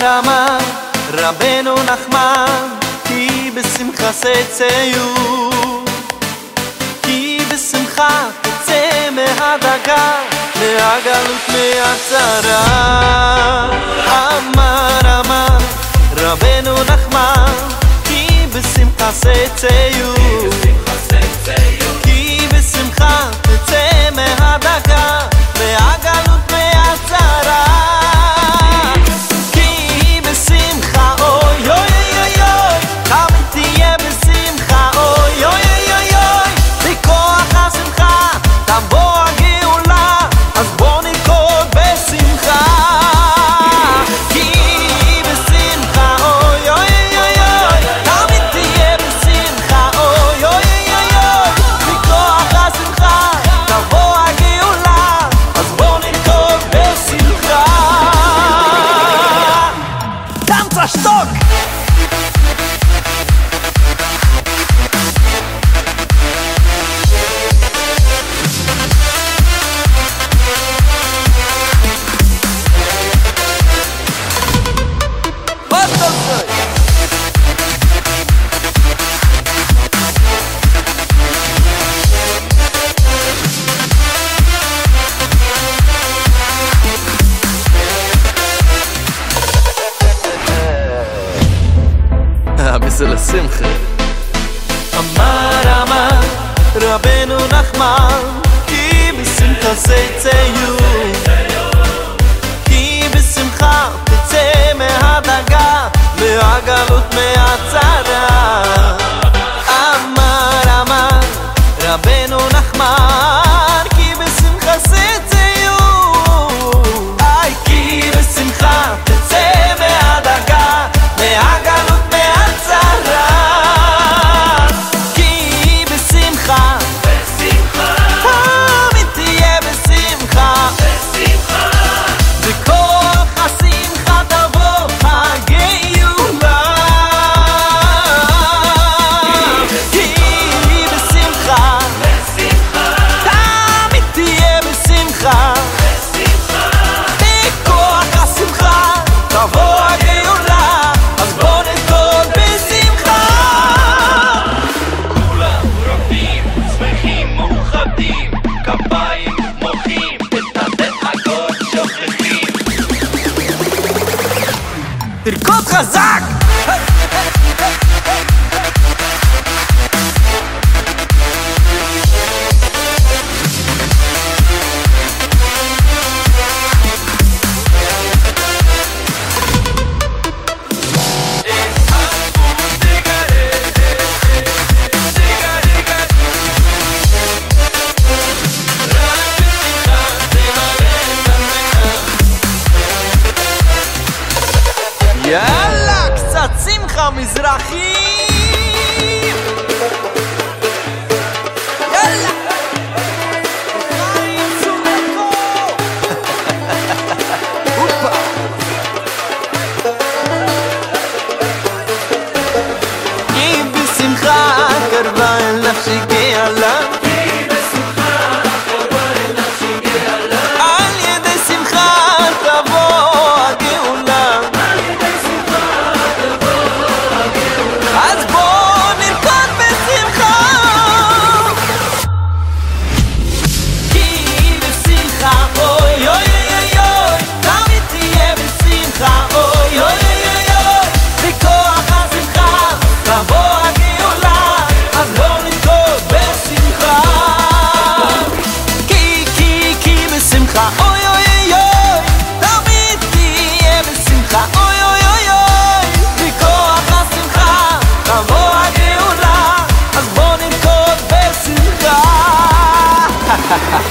אמר רבנו נחמן, כי בשמחה תצאו, כי בשמחה תצא מהדאגה, מהגלות מהצרה. אמר רבנו נחמן, כי בשמחה תצאו, כי בשמחה תצא מהדאגה, מהגלות מהצרה. לשמחה. אמר רבנו נחמן, כי בשמחה תצאו, כי בשמחה תצא מהדאגה, מהגלות מהצרה. אמר רבנו נחמן, כי בשמחה תצאו, כי בשמחה תצא מהדאגה, מהגלות תרקוד חזק! יאללה, קצת שמחה מזרחים! יאללה! חיים סולקו! הופה! כי בשמחה קרבה אל נפשי גאלה, כי בשמחה קרבה אל נפשי גאלה, על ידי שמחה תבוא הגאולה. אז בוא נרקוד בשמחה, כי בשמחה אוי אוי אוי אוי, תמיד תהיה בשמחה אוי אוי אוי אוי, בכוח השמחה תבוא הגאולה. אז בוא נרקוד בשמחה, כי בשמחה אוי אוי אוי, תמיד תהיה בשמחה אוי אוי אוי אוי, בכוח השמחה תבוא הגאולה. אז בוא נרקוד בשמחה.